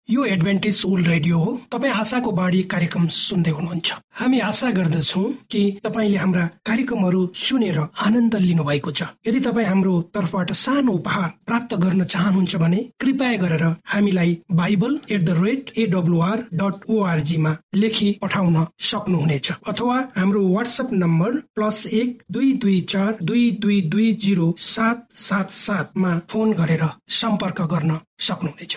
यो Adventist world radio हो। तपाईँ आशाको बाणी कार्यक्रम सुन्दै हुनुहुन्छ। हामी आशा गर्दछौँ कि तपाईँले हाम्रा कार्यक्रमहरू सुनेर आनन्द लिनु भएको छ। यदि तपाईँ हाम्रो तर्फबाट सानो उपहार प्राप्त गर्न चाहनुहुन्छ भने कृपया गरेर हामीलाई bible@awr.org मा लेखी पठाउन सक्नुहुनेछ, अथवा हाम्रो व्हाट्सएप नम्बर +12232220777 मा फोन गरेर सम्पर्क गर्न सक्नुहुनेछ।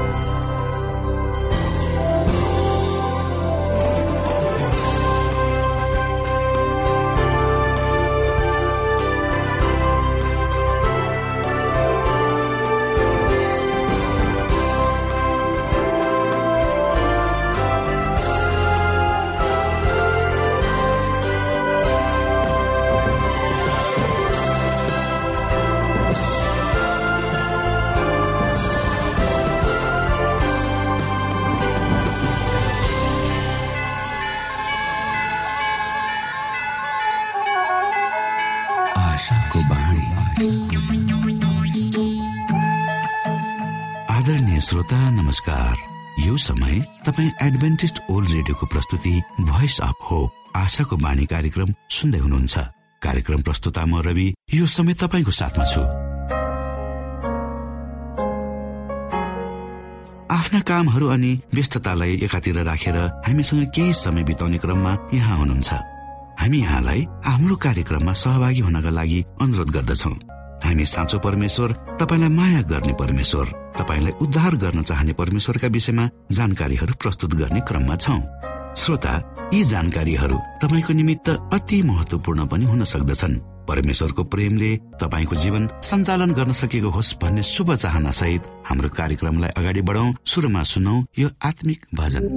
आदरणीय श्रोता नमस्कार। यो समय तपाईँ एडभेन्टिस्ट वर्ल्ड रेडियोको प्रस्तुति भोइस अफ होप आशाको बाणी कार्यक्रम सुन्दै हुनुहुन्छ। कार्यक्रम प्रस्तुता म रवि यो समय तपाईँको साथमा छु। आफ्ना कामहरू अनि व्यस्ततालाई एकातिर राखेर हामीसँग केही समय बिताउने क्रममा यहाँ हुनुहुन्छ। हामी यहाँलाई हाम्रो कार्यक्रममा सहभागी हुनका लागि अनुरोध गर्दछौँ। हामी साँचो परमेश्वर, तपाईलाई माया गर्ने परमेश्वर, तपाईलाई उद्धार गर्न चाहने परमेश्वरका विषयमा जानकारीहरू प्रस्तुत गर्ने क्रममा छौं। श्रोता, यी जानकारीहरू तपाईको निमित्त अति महत्वपूर्ण पनि हुन सक्दछन्। परमेश्वरको प्रेमले तपाईको जीवन सञ्चालन गर्न सकेको होस् भन्ने शुभ चाहना सहित हाम्रो कार्यक्रमलाई अगाडि बढाउँ। सुरुमा सुनौ यो आत्मिक भजन।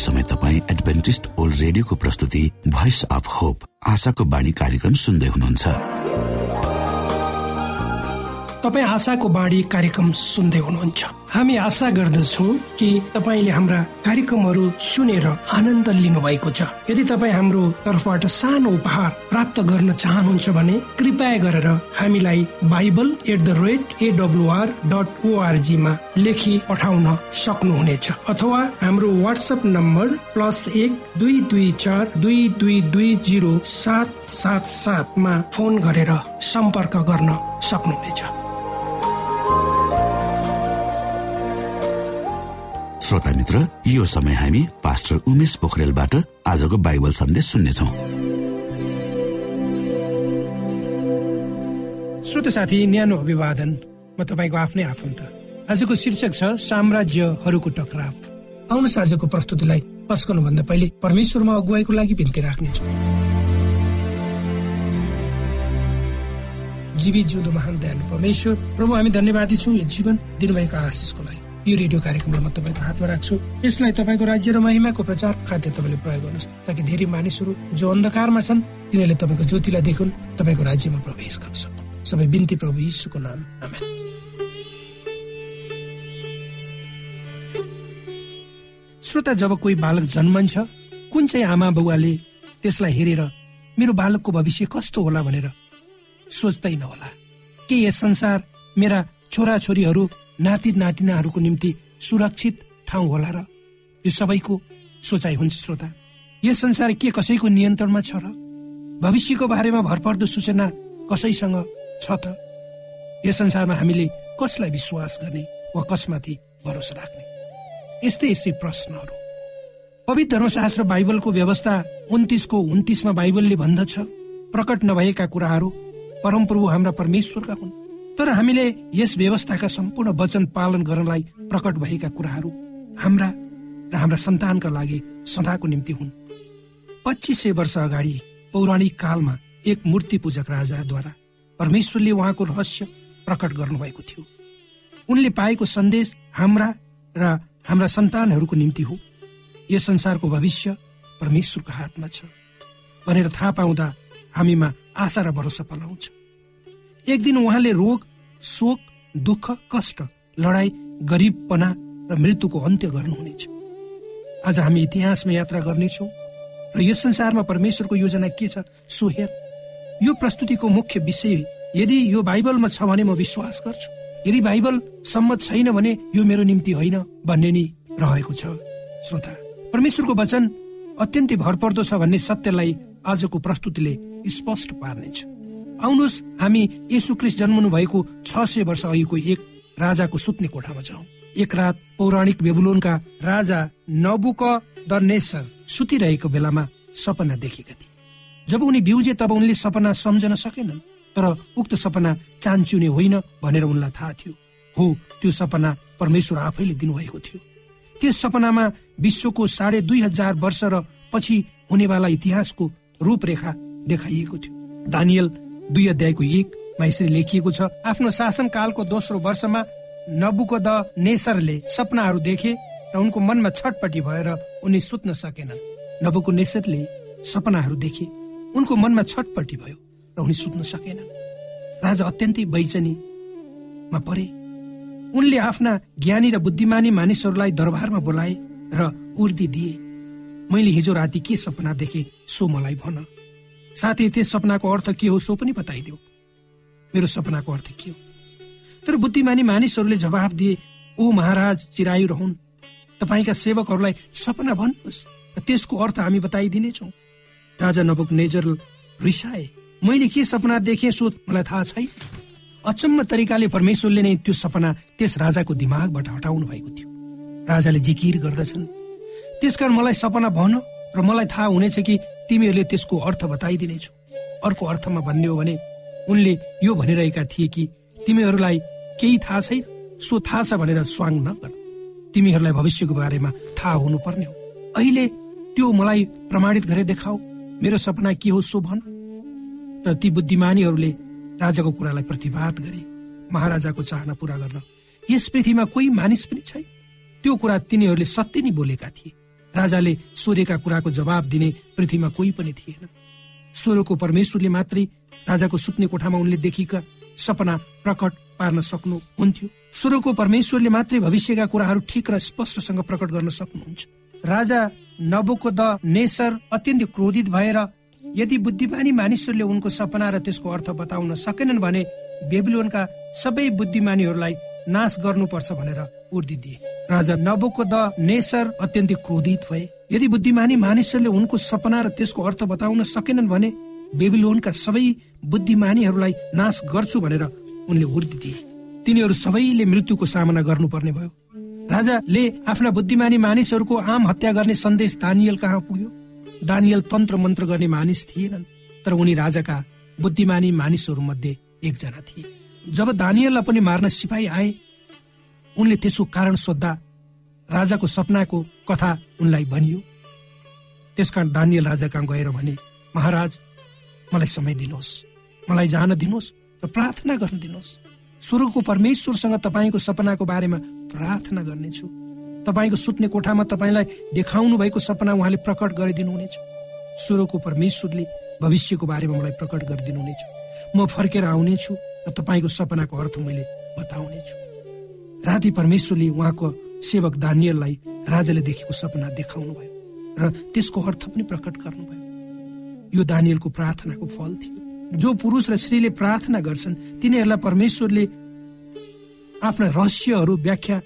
समय तपाईँ एडभेन्टिस्ट ओल्ड रेडियोको प्रस्तुति भोइस अफ होप आशाको बाणी कार्यक्रम सुन्दै हुनुहुन्छ। तपाईँ आशाको बाणी कार्यक्रम सुन्दै हुनुहुन्छ। हामी आशा गर्दछौँ कि तपाईँले हाम्रा कार्यक्रमहरू सुनेर आनन्द लिनुभएको छ। यदि तपाईँ हाम्रो तर्फबाट सानो उपहार प्राप्त गर्न चाहनुहुन्छ भने कृपया गरेर हामीलाई bible@awr.org मा लेखी पठाउन सक्नुहुनेछ अथवा हाम्रो व्हाट्सएप नम्बर +12242220777 मा फोन गरेर सम्पर्क गर्न सक्नुहुनेछ। श्रोता मित्र, यो समय हामी पास्टर उमेश पोखरेलबाट आजको बाइबल सन्देश सुन्नेछौँ। श्रोता साथी, न्यानो अभिवादन। म तपाईँको आफ्नै आफन्त। आजको शीर्षक छ साम्राज्यहरूको टकराव। आउनुहोस् आजको प्रस्तुतिलाई पस्कनु भन्दा पहिले परमेश्वरमा अगुवाईको लागि बिन्ती राख्नेछु। जीवित जिउँदो महान दयालु परमेश्वर प्रभु, हामी धन्यवादी छौँ यो जीवन दिनुभएको आशिषको लागि। यो रेडियो कार्यक्रमलाई म तपाईँको हातमा राख्छु। यसलाई तपाईँको राज्य र महिमाको प्रचार खातिर तपाईँले प्रयोग गर्नुहोस्, ताकि धेरै मानिसहरू जो अन्धकारमा छन् तिनीहरूले तपाईँको ज्योतिलाई देखुन्, तपाईँको राज्यमा प्रवेश गर्न सक्छन्। सबै बिन्ती प्रभु यीशुको नाम, आमेन। श्रोता, जब कोही बालक जन्मन्छ, कुन चाहिँ आमा बुवाले त्यसलाई हेरेर मेरो बालकको भविष्य कस्तो होला भनेर सोच्दैन होला के यस संसार मेरा छोरा छोरीहरू नाति नातिनाहरूको निम्ति सुरक्षित ठाउँ होला र? यो सबैको सोचाइ हुन्छ। श्रोता, यस संसार के कसैको नियन्त्रणमा छ र? भविष्यको बारेमा भरपर्दो सूचना कसैसँग छ त? यस संसारमा हामीले कसलाई विश्वास गर्ने वा कसमाथि भरोसा राख्ने? यस्तै प्रश्नहरू। पवित्र धर्मशास्त्र बाइबलको व्यवस्था 29:29 मा बाइबलले भन्दछ, प्रकट नभएका कुराहरू परमप्रभु हाम्रा परमेश्वरका हुन्, तर हामीले यस व्यवस्थाका सम्पूर्ण वचन पालन गर्नलाई प्रकट भएका कुराहरू हाम्रा र हाम्रा सन्तानका लागि सदाको निम्ति हुन्। 2500 वर्ष अगाडि पौराणिक कालमा एक मूर्ति पूजक राजाद्वारा परमेश्वरले उहाँको रहस्य प्रकट गर्नुभएको थियो। उनले पाएको सन्देश हाम्रा र हाम्रा सन्तानहरूको निम्ति हो। यस संसारको भविष्य परमेश्वरको हातमा छ भनेर थाहा पाउँदा हामीमा आशा र भरोसा पलाउँछ। एक दिन उहाँले रोग, शोक, दुःख, कष्ट, लडाई, गरिबपना र मृत्युको अन्त्य गर्नुहुनेछ। आज हामी इतिहासमा यात्रा गर्नेछौँ र यस संसारमा परमेश्वरको योजना के छ सो हेर। यो प्रस्तुतिको मुख्य विषय यदि यो बाइबलमा छ भने म विश्वास गर्छु, यदि बाइबल सम्मत छैन भने यो मेरो निम्ति होइन भन्ने नि रहेको छ। श्रोता, परमेश्वरको वचन अत्यन्तै भरपर्दो छ भन्ने सत्यलाई आजको प्रस्तुतिले स्पष्ट पार्नेछ। आउनुहोस् हामी येशू ख्रीष्ट जन्मनु भएको 600 वर्ष अघिको एक राजाको सुत्ने कोठामा जाउँ। एक रात पौराणिक बेबुलोनका राजा नबुकदनेस्सर सुतिरहेको बेलामा सपना देखेका थिए। जब उनी बिउजे तब उनले सपना सम्झन सकेनन्, तर उक्त सपना चान्चुने होइन भनेर उनलाई थाहा थियो। हो, त्यो सपना परमेश्वर आफैले दिनुभएको थियो। त्यस सपनामा विश्वको 2500 वर्ष र पछि हुनेवाला इतिहासको रूपरेखा देखाइएको थियो। दानियल 2:1 मा यसरी लेखिएको छ, आफ्नो शासनकालको दोस्रो वर्षमा नबुकदनेस्सरले सपनाहरू देखे र उनको मनमा छटपटी भएर उनी सुत्न सकेनन्। नबुकदनेस्सरले सपनाहरू देखे, उनको मनमा छटपटी भयो र उनी सुत्न सकेनन्। राजा अत्यन्तै बैचनीमा परे। उनले आफ्ना ज्ञानी र बुद्धिमानी मानिसहरूलाई दरबारमा बोलाए र उर्दी दिए। मैले हिजो राति के सपना देखे सो मलाई भन, साथै त्यस सपनाको अर्थ के हो सो पनि बताइदेऊ। मेरो सपनाको अर्थ के हो? तर बुद्धिमानी मानिसहरूले जवाफ दिए, ओ महाराज चिरायु रहन्, तपाईका सेवकहरूलाई सपना भन्नुहोस् र त्यसको अर्थ हामी बताइदिनेछौँ। राजा नबुकदनेस्सर रिसाए, मैले के सपना देखेँ सो मलाई थाहा छैन। अचम्म तरिकाले परमेश्वरले नै त्यो सपना त्यस राजाको दिमागबाट हटाउनु भएको थियो। राजाले जिकिर गर्दछन्, त्यसकारण मलाई सपना भन र मलाई थाहा हुनेछ कि तिमीहरूले त्यसको अर्थ बताइदिनेछौ। अर्को अर्थमा भन्ने हो भने उनले यो भनिरहेका थिए कि तिमीहरूलाई केही थाहा छैन, सो थाहा छ भनेर स्वाङ नगर। तिमीहरूलाई भविष्यको बारेमा थाहा हुनुपर्ने हो। अहिले त्यो मलाई प्रमाणित गरेर देखाऊ, मेरो सपना के हो सो भन। तर ती बुद्धिमानीहरूले राजाको कुरालाई प्रतिवाद गरे। महाराजाको चाहना पूरा गर्न यस पृथ्वीमा कोही मानिस पनि छैन। त्यो कुरा तिनीहरूले सत्य नै बोलेका थिए। राजाले सोधेका कुराको जवाब दिने पृथ्वीमा कोही पनि थिएन। स्वर्गको परमेश्वरले मात्रै राजाको सुत्ने कोठामा उनले देखेका सपना प्रकट पार्न सक्नुहुन्थ्यो। स्वर्गको परमेश्वरले मात्रै भविष्यका कुराहरू ठिक र स्पष्टसँग प्रकट गर्न सक्नुहुन्छ। राजा नबुकदनेस्सर अत्यन्त क्रोधित भएर यदि बुद्धिमानी मानिसहरूले उनको सपना र त्यसको अर्थ बताउन सकेनन् भने बेबिलोनका सबै बुद्धिमानीहरूलाई नाश गर्नुपर्छ भनेर उर्दी दिए। राजा नबुकदनेस्सर अत्यन्त क्रोधित भए। यदि बुद्धिमानी मानिसहरूले उनको सपना र त्यसको अर्थ बताउन सकेनन् भने बेबिलोनका सबै बुद्धिमानीहरूलाई नाश गर्छु भनेर उनले उर्दी दिए। तिनीहरू सबैले मृत्युको सामना गर्नुपर्ने भयो। राजाले आफ्ना बुद्धिमानी मानिसहरूको आम हत्या गर्ने सन्देश दानियल कहाँ पुग्यो। दानियल तन्त्र मन्त्र गर्ने मानिस थिएनन्, तर उनी राजाका बुद्धिमानी मानिसहरू मध्ये एकजना थिए। जब दानियललाई पनि मार्न सिपाही आए, उनले त्यसको कारण सोद्धा राजाको सपनाको कथा उनलाई भनियो। त्यसकारण दानियल राजा कहाँ गएर भने, महाराज मलाई समय दिनुहोस्, मलाई जान दिनुहोस् र प्रार्थना गर्न दिनुहोस्। स्वर्गको परमेश्वरसँग तपाईँको सपनाको बारेमा प्रार्थना गर्नेछु। तपाईँको सुत्ने कोठामा तपाईँलाई देखाउनु भएको सपना उहाँले प्रकट गरिदिनुहुनेछ। स्वर्गको परमेश्वरले भविष्यको बारेमा मलाई प्रकट गरिदिनुहुनेछ। म फर्केर आउनेछु र तपाईँको सपनाको अर्थ मैले बताउनेछु। राति परमेश्वरले उहाँको सेवक दानियललाई राजाले देखेको सपना देखाउनु भयो र त्यसको अर्थ पनि प्रकट गर्नुभयो। यो दानियलको प्रार्थनाको फल थियो। जो पुरुष र स्त्रीले प्रार्थना गर्छन् तिनीहरूलाई परमेश्वरले आफ्ना रहस्यहरू व्याख्या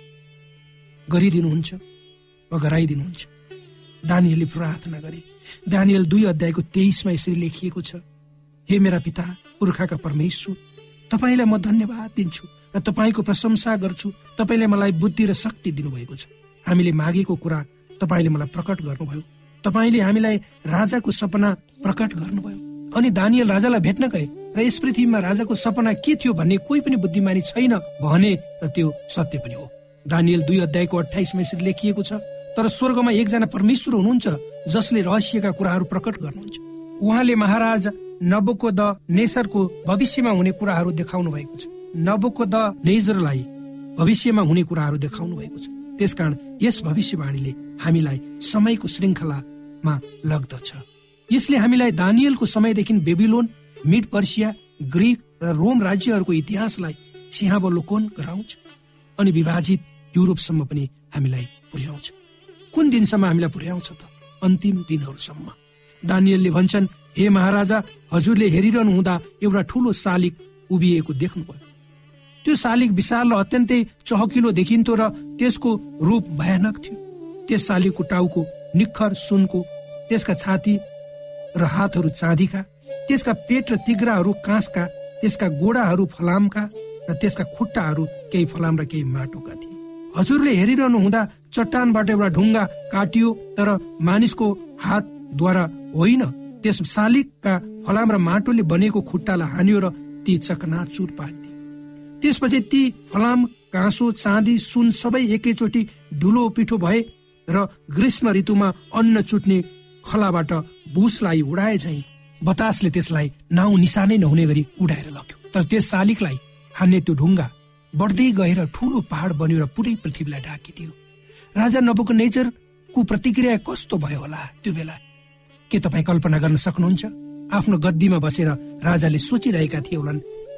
गरिदिनुहुन्छ वा गराइदिनुहुन्छ। दानियलले प्रार्थना गरे। दानियल 2:23 यसरी लेखिएको छ, हे मेरा पिता पुर्खाका परमेश्वर, तपाईँलाई म धन्यवाद दिन्छु र तपाईँको प्रशंसा गर्छु। तपाईँले मलाई बुद्धि र शक्ति दिनुभएको छ। हामीले मागेको कुरा तपाईँले मलाई प्रकट गर्नुभयो। तपाईँले हामीलाई राजाको सपना प्रकट गर्नुभयो। अनि दानियल राजालाई भेट्न गए र यस पृथ्वीमा राजाको सपना के थियो भन्ने कोही पनि बुद्धिमानी छैन भने र त्यो सत्य पनि हो। दानियल 2:28 यसरी लेखिएको छ, तर स्वर्गमा एकजना परमेश्वर हुनुहुन्छ जसले रहस्यका कुराहरू प्रकट गर्नुहुन्छ। उहाँले महाराज नबुकदनेस्सरको भविष्यमा हुने कुराहरू देखाउनु भएको छ। नबुकदनेस्सरलाई भविष्यमा हुने कुराहरू देखाउनु भएको छ। त्यसकारण यस भविष्यवाणीले हामीलाई समयको श्रृङ्खलामा लग्दछ। यसले हामीलाई दानियलको समयदेखि बेबिलोन, मिड पर्सिया, ग्रीक र रोम राज्यहरूको इतिहासलाई सिंहावलोकन गराउँछ अनि विभाजित युरोपसम्म पनि हामीलाई पुर्याउँछ। कुन दिनसम्म हामीलाई पुर्याउँछ त? अन्तिम दिनहरूसम्म। दानियलले भन्छन्, हे महाराजा, हजुरले हेरिरहनु हुँदा एउटा ठूलो शालिग उभिएको देख्नुभयो। त्यो शालिग विशाल र अत्यन्तै चहकिलो देखिन्थ्यो र त्यसको रूप भयानक थियो। त्यस शालिगको टाउको निखर सुनको, त्यसका छाती र हातहरू चाँदीका, त्यसका पेट र तिग्राहरू काँसका, त्यसका गोडाहरू फलामका र त्यसका खुट्टाहरू केही फलाम र केही माटोका थिए। हजुरले हेरिरहनु हुँदा चट्टानबाट एउटा ढुङ्गा काटियो, तर मानिसको हातद्वारा होइन। त्यस शालिगका फलाम र माटोले बनेको खुट्टालाई हान्यो र ती चकनाचुर पारिदियो। त्यसपछि ती फलाम, काँसो, चाँदी, सुन सबै एकैचोटि धुलो पिठो भए र ग्रीष्म ऋतुमा अन्न चुट्ने खलाबाट भुसलाई उडाए झैं बतासले त्यसलाई नाउँ निशानै नहुने गरी उडाएर लग्यो। तर त्यस शालिगलाई हान्ने त्यो ढुङ्गा बढ्दै गएर ठूलो पहाड बन्यो र पुरै पृथ्वीलाई ढाकिदियो। राजा नबुकदनेस्सरको प्रतिक्रिया कस्तो भयो होला त्यो बेला? के तपाईँ कल्पना गर्न सक्नुहुन्छ? आफ्नो गद्दीमा बसेर राजाले सोचिरहेका थिए होलान्,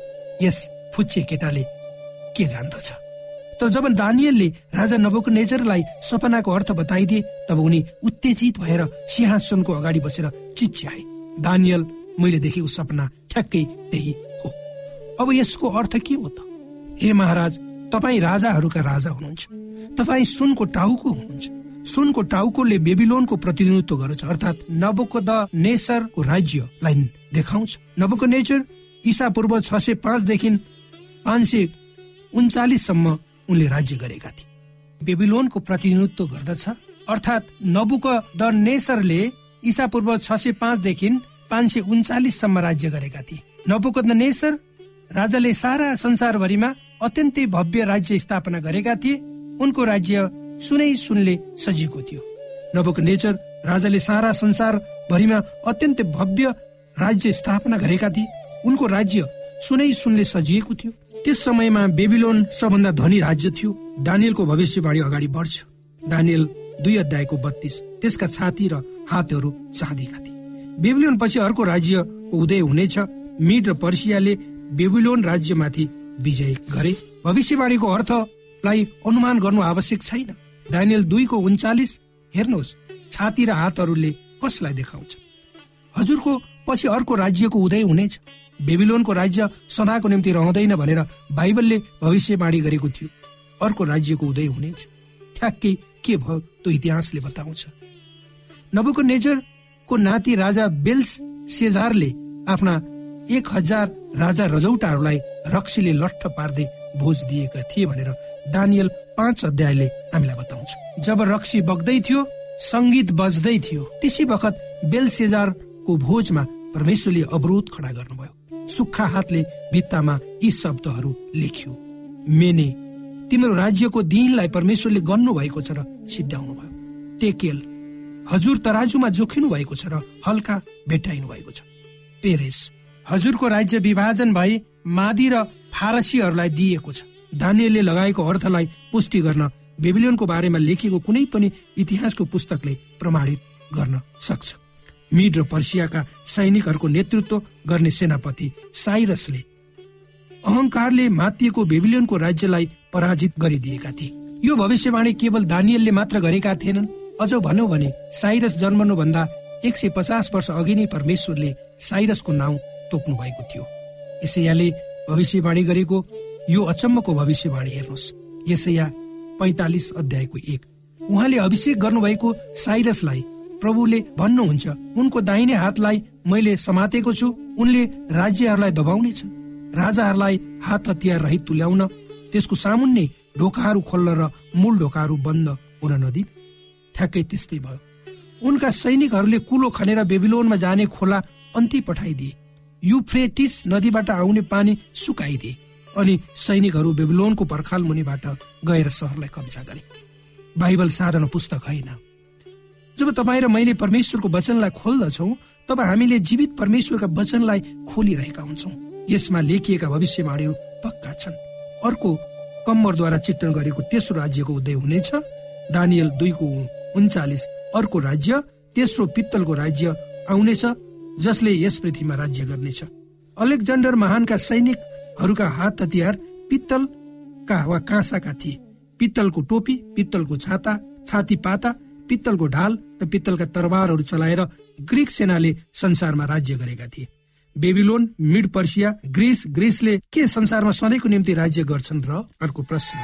यस फुच्चे केटाले के जान्दछ। तर जब दानियलले राजा नबुकदनेस्सरलाई सपनाको अर्थ बताइदिए तब उनी उत्तेजित भएर सिंहासनको अगाडि बसेर चिच्याए, दानियल, मैले देखेको सपना ठ्याक्कै त्यही हो। अब यसको अर्थ के हो त? हे महाराज, तपाईँ राजाहरूका राजा हुनुहुन्छ। तपाईँ सुनको टाउको हुनुहुन्छ। सुनको टाउकोले बेबिलोनको प्रतिनिधित्व गर्छ, अर्थात् नबुकदनेस्सरको राज्यलाई देखाउँछ। नबुकदनेस्सर ईसा पूर्व 605 देखि 539 सम्म उनले राज्य गरेका थिए। बेबिलोनको प्रतिनिधित्व गर्दछ, अर्थात् नबुकदनेस्सरले ईसा पूर्व 605 देखि 539 सम्म राज्य गरेका थिए। नबुकदनेस्सर राजाले सारा संसारभरिमा अत्यन्तै भव्य राज्य स्थापना गरेका थिए। उनको राज्य सुनै सुनले सजिएको थियो। नबुकदनेस्सर राजाले सारा संसारभरिमा अत्यन्तै भव्य राज्य स्थापना गरेका थिए। उनको राज्य सुनै सुनले सजिएको थियो। त्यस समयमा बेबिलोन सबभन्दा धनी राज्य थियो। दानियलको भविष्यवाणी अगाडि बढ्छ। दानियल 2:32। त्यसका छाती र हातहरू चाँदीका थिए। बेबिलोन पछि अर्को राज्यको उदय हुनेछ। मिड र पर्सियाले बेबिलोन राज्यमाथि विजय गरे। भविष्यवाणीको अर्थलाई अनुमान गर्नु आवश्यक छैन। दानियल 2:39 हेर्नुहोस्, छाती र हातहरूले कसलाई देखाउँछ? हजुरको पछि अर्को राज्यको उदय हुनेछ। बेबिलोनको राज्य सदाको निम्ति रहँदैन भनेर बाइबलले भविष्यवाणी गरेको थियो। अर्को राज्यको उदय हुनेछ। ठ्याक्कै के भयो त्यो इतिहासले बताउँछ। नबुकदनेस्सरको नाति राजा बेलशेजारले आफ्ना 1000 राजा रजौटाहरूलाई रक्सीले लट्ठ पार्दै भोज दिएका थिए भनेर दानियल 5 अध्यायले हामीलाई बताउँछ। जब रक्सी बग्दै थियो, संगीत बज्दै थियो, त्यसै बखत बेलशेजारको भोजमा परमेश्वरले अवरोध खडा गर्नुभयो। सुक्खा हातले भित्तामा यी शब्दहरू लेखियो, मेने तिम्रो राज्यको दिनलाई परमेश्वरले गन्नु भएको छ र सिद्ध्याउनु भयो। टेकेल हजुर तराजुमा जोखिनु भएको छ र हल्का भेटाइनु भएको छ। पेरेस हजुरको राज्य विभाजन भई मादी र फारसीहरूलाई दिएको छ। दानियलले लगाएको अर्थलाई पुष्टि गर्न बेबिलोनको बारेमा लेखिएको कुनै पनि इतिहासको पुस्तकले प्रमाणित गर्न सक्छ। मिड र पर्सियाका सैनिकहरूको नेतृत्व गर्ने सेनापति साइरसले अहंकारले मातिएको बेबिलोनको राज्यलाई पराजित गरिदिएका थिए। यो भविष्यवाणी केवल दानियलले मात्र गरेका थिएनन्। अझ भनौं भने साइरस जन्मनुभन्दा 150 वर्ष अघि नै परमेश्वरले साइरसको नाउँ तोक्नु भएको थियो। यशायाले भविष्यवाणी गरेको यो अचम्मको भविष्यवाणी हेर्नुहोस्। यशाया 45 अध्यायको 1। उहाँले अभिषेक गर्नुभएको साइरसलाई प्रभुले भन्नुहुन्छ, उनको दाहिने हातलाई मैले समातेको छु, उनले राज्यहरूलाई दबाउनेछन्, राजाहरूलाई हात हतियार रहित तुल्याउन, त्यसको सामुन्ने ढोकाहरू खोल्न र मूल ढोकाहरू बन्द हुन नदिन। ठ्याक्कै त्यस्तै भयो। उनका सैनिकहरूले कुलो खनेर बेबिलोनमा जाने खोला अन्ती पठाइदिए। युफ्रेटिस नदीबाट आउने पानी सुकाइदिए अनि सैनिकहरू बेबिलोनको पर्खाल मुनिबाट गएर सहरलाई कब्जा गरे। बाइबल साधारण पुस्तक होइन। जब तपाईँ र मैले परमेश्वरको वचनलाई खोल्दछौँ तब हामीले जीवित परमेश्वरका वचनलाई खोलिरहेका हुन्छौँ। यसमा लेखिएका भविष्यवाणीहरू पक्का छन्। अर्को कम्मरद्वारा चित्रण गरेको तेस्रो राज्यको उदय हुनेछ। दानियल 2:39 अर्को राज्य, तेस्रो पित्तलको राज्य आउनेछ जसले यस पृथ्वीमा राज्य गर्नेछ। अलेक्जेन्डर महानका सैनिकहरूका हात हतियार पित्तलका वा काँसाका थिए। पित्तलको टोपी, पित्तलको छाता, छाती पाता, पित्तलको ढाल र पित्तलका तरबारहरू चलाएर ग्रीक सेनाले संसारमा राज्य गरेका थिए। बेबिलोन, मिड पर्सिया, ग्रीसले के संसारमा सधैँको निम्ति राज्य गर्छन् र? अर्को प्रश्न।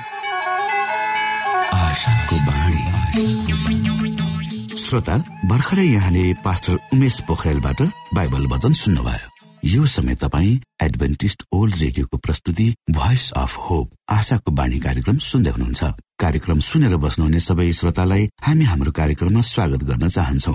श्रोता, भर्खरै यहाँले पास्टर उमेश पोखरेलबाट बाइबल वचन सुन्नुभयो। यो समय तपाईँ एडभेन्टिस्ट ओल्ड रेडियोको प्रस्तुति भोइस अफ होप आशाको बाणी कार्यक्रम सुन्दै हुनुहुन्छ। कार्यक्रम सुनेर बस्नुहुने सबै श्रोतालाई हामी हाम्रो कार्यक्रममा स्वागत गर्न चाहन्छौ।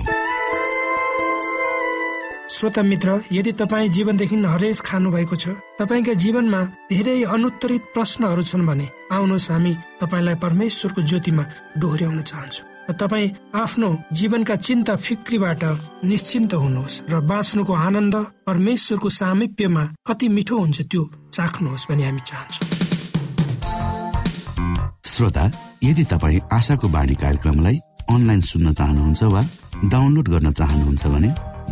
श्रोता मित्र, यदि तपाईँ जीवनदेखि हरेस खानु भएको छ, तपाईका जीवनमा धेरै अनुत्तरित प्रश्नहरू छन् भने आउनुहोस् हामी तपाईलाई परमेश्वरको ज्योतिमा डोहोर्याउन चाहन्छौँ। तपाईँ आफ्नो जीवनका चिन्ता फिक्रीबाट निश्चिन्त हुनुहोस् र बाँच्नुको आनन्द परमेश्वरको सामिप्यमा कति मिठो हुन्छ त्यो चाख्नुहोस् भनी हामी चाहन्छौँ। श्रोता, यदि तपाईँ आशाको बाणी कार्यक्रमलाई अनलाइन सुन्न चाहनुहुन्छ वा डाउनलोड गर्न चाहनुहुन्छ भने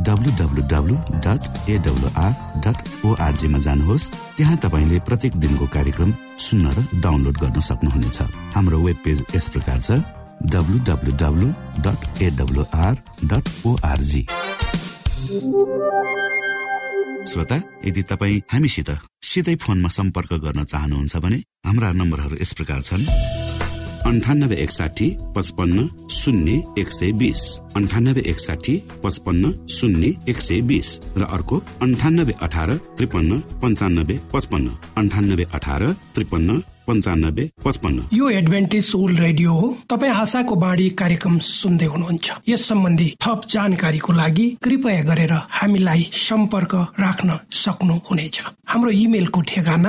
www.awr.org मा जानुहोस्। त्यहाँ तपाईले प्रत्येक दिनको कार्यक्रम सुन्न र डाउनलोड गर्न सक्नुहुनेछ। हाम्रो वेब पेज यस प्रकार छ www.awr.org। श्रोता, यदि तपाईँ हामीसित सिधै फोनमा सम्पर्क गर्न चाहनुहुन्छ भने हाम्रा नम्बरहरू यस प्रकार छन्: 9861 55 0 120, 9861 55 0 120 र अर्को 9818 53 95 55, 9818 53 95 55। यो एडभेन्टिस्ट ओल्ड रेडियो हो। तपाईँ आशाको बाणी कार्यक्रम सुन्दै हुनुहुन्छ। यस सम्बन्धी थप जानकारीको लागि कृपया गरेर हामीलाई सम्पर्क राख्न सक्नुहुनेछ। हाम्रो इमेलको ठेगाना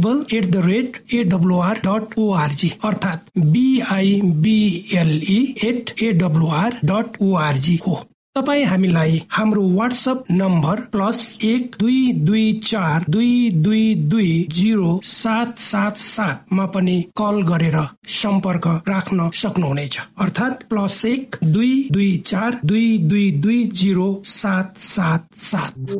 bible@awr.org अर्थात BIBLE@awr.org हो। तपाईँ हामीलाई हाम्रो वाट्सएप नम्बर +1 मा पनि कल गरेर सम्पर्क राख्न सक्नुहुनेछ। अर्थात् +1 224 22207777।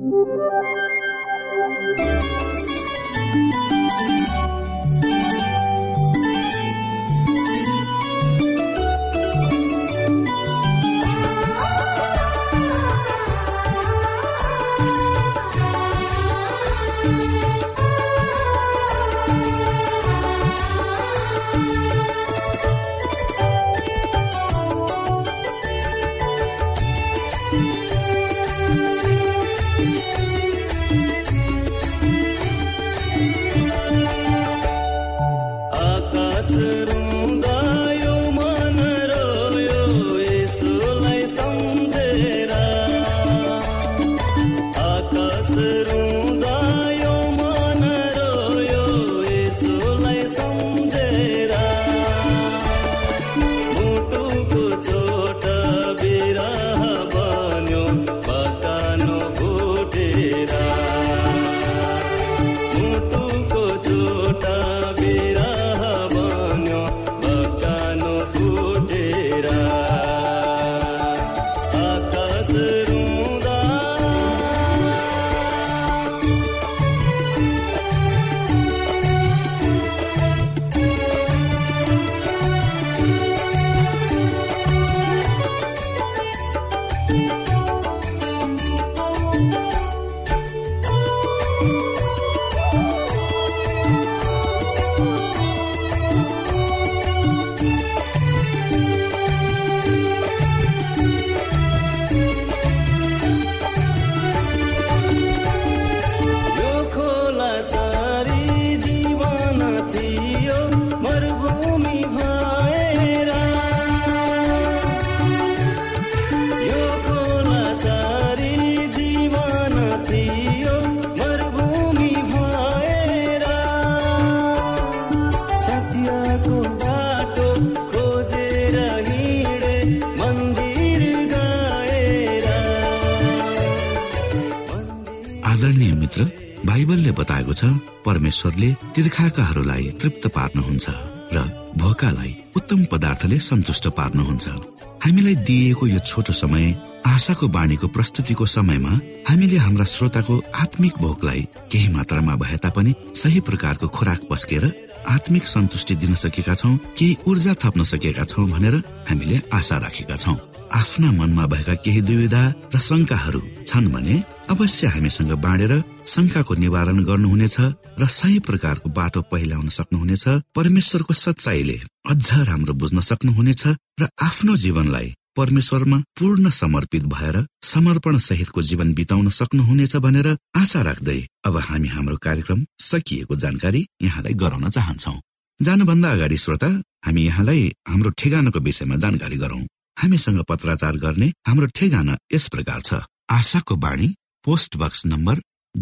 आदरणीय मित्र, बाइबलले बताएको छ परमेश्वरले तिर्खाकाहरूलाई तृप्त पार्नुहुन्छ र भोकालाई उत्तम पदार्थले सन्तुष्ट पार्नुहुन्छ। हामीलाई दिएको यो छोटो समय आशाको बाणीको प्रस्तुतिको समयमा हामीले हाम्रा श्रोताको आत्मिक भोकलाई केही मात्रामा भए तापनि सही प्रकारको खुराक पस्केर आत्मिक सन्तुष्टि दिन सकेका छौं, केही ऊर्जा थप्न सकेका छौं भनेर हामीले आशा राखेका छौं। आफ्ना मनमा भएका केही दुविधा र शंकाहरू छन् भने अवश्य हामीसँग बाँडेर शंकाको निवारण गर्नुहुनेछ र सही प्रकारको बाटो पहिल्याउन सक्नुहुनेछ। परमेश्वरको सच्चाईले अझ राम्रो बुझ्न सक्नुहुनेछ र आफ्नो जीवनलाई परमेश्वरमा पूर्ण समर्पित भएर समर्पण सहितको जीवन बिताउन सक्नुहुनेछ भनेर आशा राख्दै अब हामी हाम्रो कार्यक्रम सकिएको जानकारी यहाँलाई गराउन चाहन्छौ। जानुभन्दा अगाडि श्रोता, हामी यहाँलाई हाम्रो ठेगानाको विषयमा जानकारी गरौं। हामीसँग पत्राचार गर्ने हाम्रो ठेगाना यस प्रकार छ। आशाको बाणी, post box number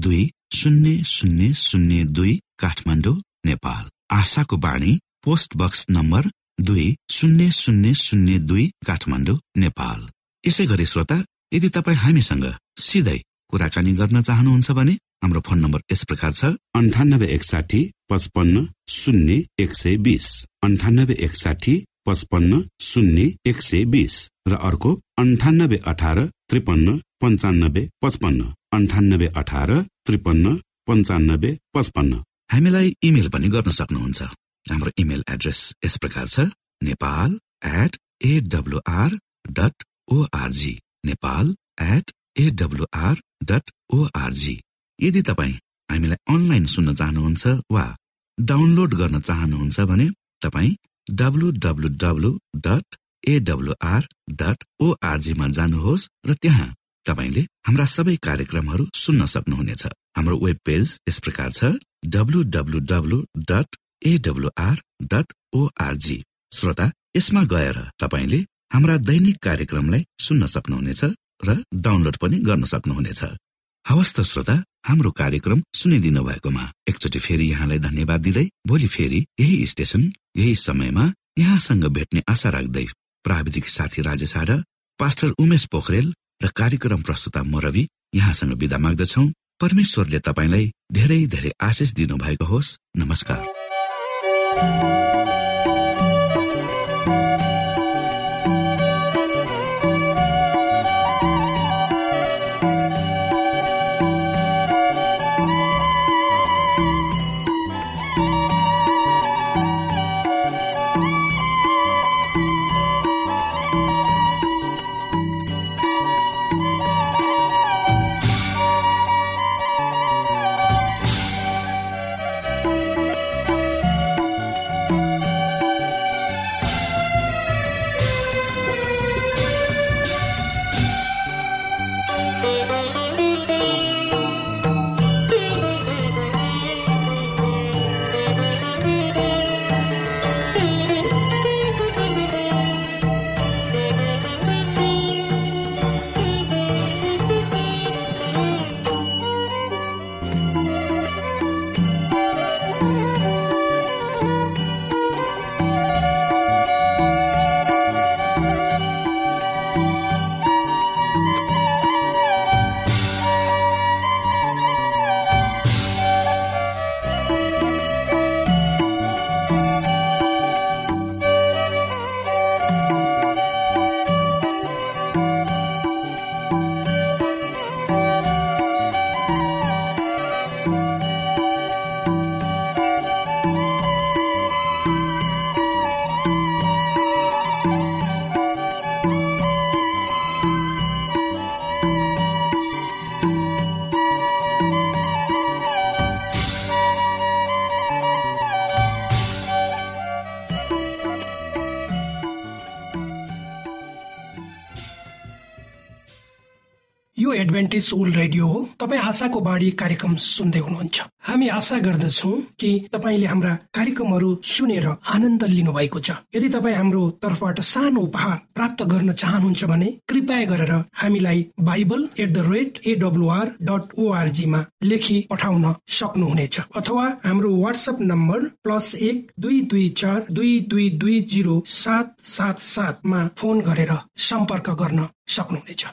200002 Kathmandu, Nepal. आशाको बाणी, post box number 200002 Kathmandu, Nepal. यसै गरी श्रोता, यदि तपाईँ हामीसँग सिधै कुराकानी गर्न चाहनुहुन्छ भने हाम्रो फोन नम्बर यस प्रकार छ: 9861 55 0 120, 9861 55 0 120 र अर्को 9818 53 95 55, 9818 53 95 55। हामीलाई इमेल पनि गर्न सक्नुहुन्छ। हाम्रो इमेल एड्रेस यस प्रकार छ: nepal@awr.org, nepal@awr.org। यदि तपाईँ हामीलाई अनलाइन सुन्न चाहनुहुन्छ वा डाउनलोड गर्न चाहनुहुन्छ भने तपाईँ www.awr.org मा जानुहोस् र त्यहाँ तपाईले हाम्रा सबै कार्यक्रमहरू सुन्न सक्नुहुनेछ। हाम्रो वेब पेज यस प्रकार छ: www.awr.org। श्रोता, यसमा गएर तपाईले हाम्रा दैनिक कार्यक्रमलाई सुन्न सक्नुहुनेछ र डाउनलोड पनि गर्न सक्नुहुनेछ। हवस् त श्रोता, हाम्रो कार्यक्रम सुनिदिनु भएकोमा एकचोटि फेरि यहाँलाई धन्यवाद दिँदै भोलि फेरि यही स्टेशन यही समयमा यहाँसँग भेट्ने आशा राख्दै प्राविधिक साथी राजेश आडा, पास्टर उमेश पोखरेल र कार्यक्रम प्रस्तुता म रवि यहाँसँग बिदा माग्दछौ। परमेश्वरले तपाईलाई धेरै धेरै आशिष दिनुभएको होस्। नमस्कार। यो एडभेन्टिस्ट वर्ल्ड रेडियो हो। तपाईँ आशाको बाणी कार्यक्रम सुन्दै हुनुहुन्छ। हामी आशा गर्दछौँ कि तपाईँले हाम्रा कार्यक्रमहरू सुनेर आनन्द लिनु भएको छ। यदि तपाईँ हाम्रो तर्फबाट सानो उपहार प्राप्त गर्न चाहनुहुन्छ भने कृपया गरेर हामीलाई bible@awr.org मा लेखी पठाउन सक्नुहुनेछ, अथवा हाम्रो व्हाट्सएप नम्बर +12242220777 मा फोन गरेर सम्पर्क गर्न सक्नुहुनेछ।